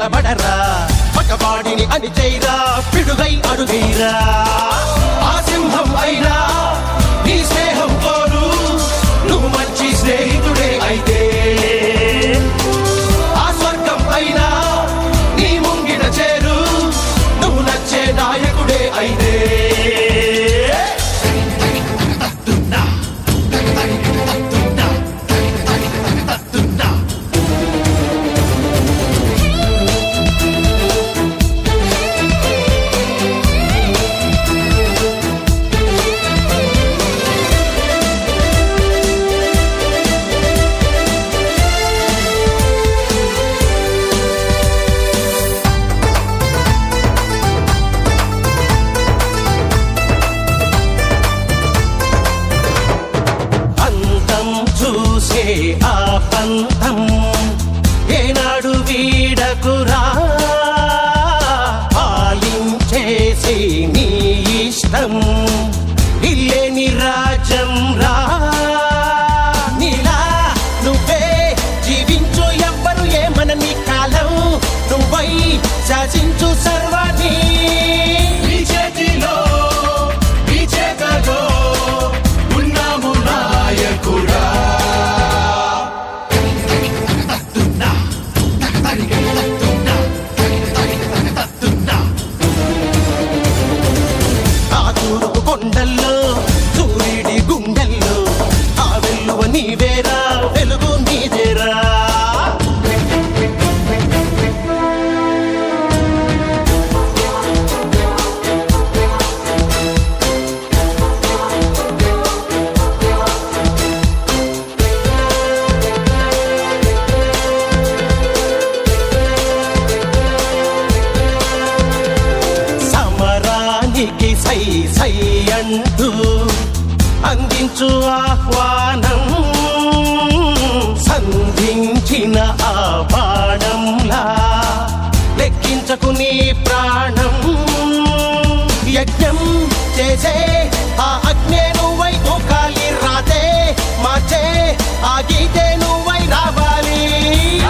నిలబడరా పగవాడిని అని చేయరా పిడుగై అడుగైరా ఆ సింహం అయినా నీ స్నేహం కోరు నువ్వు మంచి స్నేహితుడే అయితే ఆ స్వర్గం అయినా నీ ముంగిట చేరు నువ్వు నచ్చే నాయకుడే అయితే ఆ పంతం ఏనాడు వీడకురా పాలించేసి నీ ఇష్టం ఇల్లేని రాజ్యం రా నీలా నువ్వే జీవించు ఎవ్వరు ఏమనని కాలం నువ్వై శాసించు సర్వాన్ని నీ చేతిలో నీ చేతలో ఉన్నాము నాయకుడా కొండల్లో సూర్యుడి గుండెల్లో ఆ వెల్లువ నీవేరా వెలుగు నీదేరా సమరానికి సై సై అంటూ అందించు ఆహ్వానం సంధించిన ఆ బాణంలా లెక్కించకు నీ ప్రాణం యజ్ఞం చేసే ఆ అగ్నే నువ్వై దూకాలి రాతే మార్చే ఆ గీతే నువ్వై రావాలి